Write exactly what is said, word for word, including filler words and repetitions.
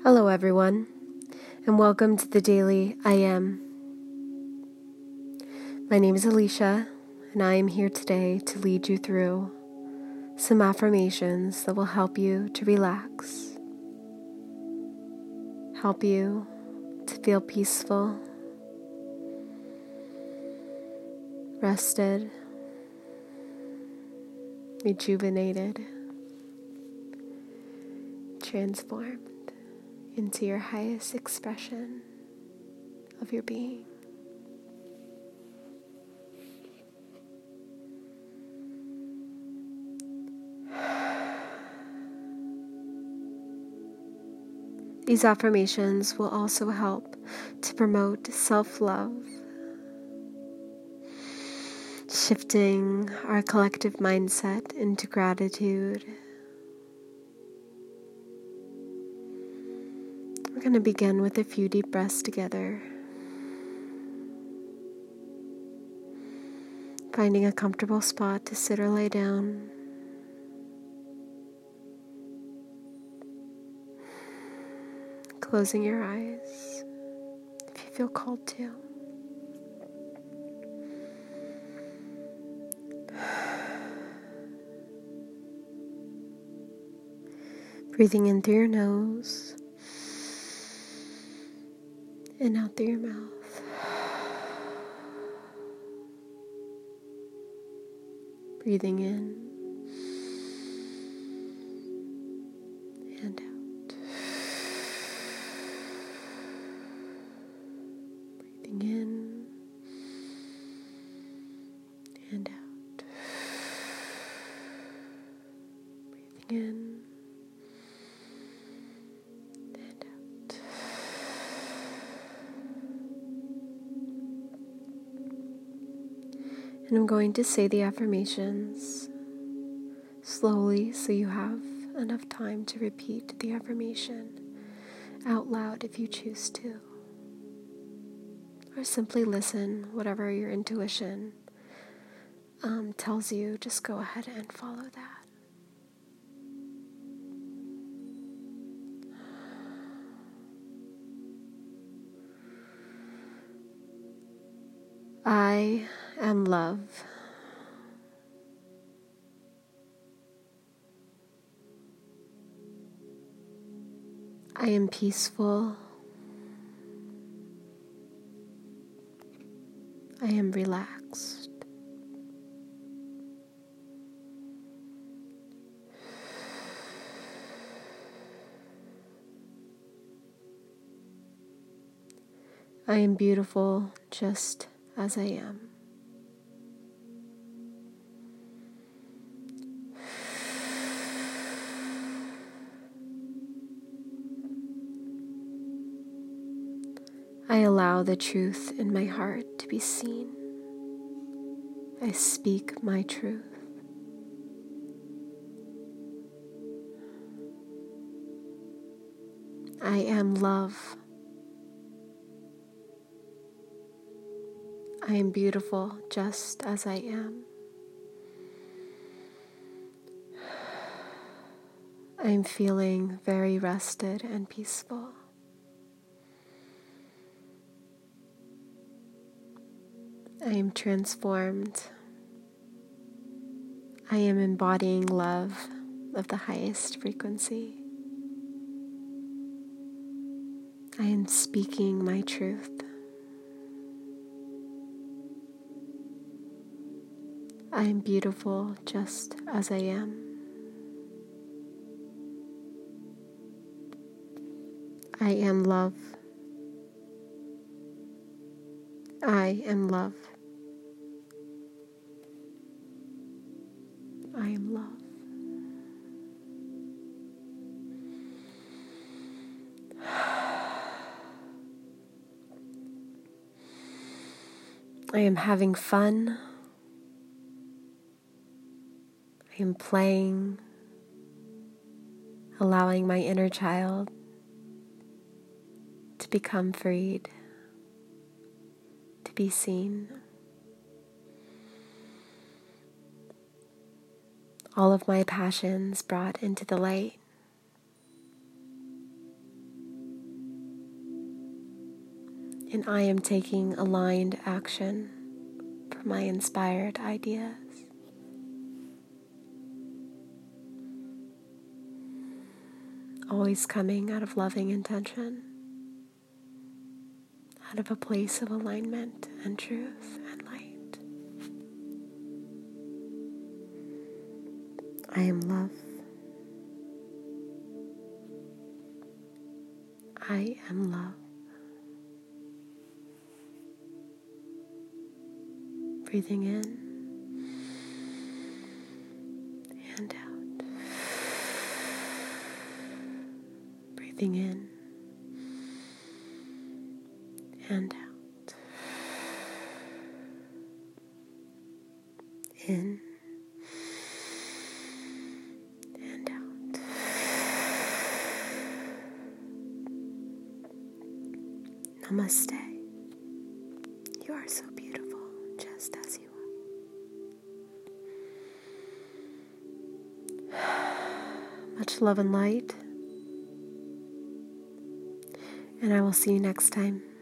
Hello everyone, and welcome to the Daily I Am. My name is Alicia, and I am here today to lead you through some affirmations that will help you to relax, help you to feel peaceful, rested, rejuvenated, transformed into your highest expression of your being. These affirmations will also help to promote self-love, shifting our collective mindset into gratitude. We're going to begin with a few deep breaths together, finding a comfortable spot to sit or lay down. Closing your eyes if you feel called to. Breathing in through your nose and out through your mouth. Breathing in and out. Breathing in and out. Breathing in and out. And I'm going to say the affirmations slowly so you have enough time to repeat the affirmation out loud if you choose to. Or simply listen, whatever your intuition um, tells you, just go ahead and follow that. I am love. I am peaceful. I am relaxed. I am beautiful just as I am. I allow the truth in my heart to be seen. I speak my truth. I am love. I am beautiful just as I am. I am feeling very rested and peaceful. I am transformed. I am embodying love of the highest frequency. I am speaking my truth. I am beautiful just as I am. I am love. I am love. I am love. I am having fun. I am playing, allowing my inner child to become freed, to be seen. All of my passions brought into the light. And I am taking aligned action for my inspired ideas. Always coming out of loving intention, out of a place of alignment and truth and light. I am love. I am love. Breathing in and out. Breathing in and out. In and out. Namaste. You are so beautiful, just as you are. Much love and light. And I will see you next time.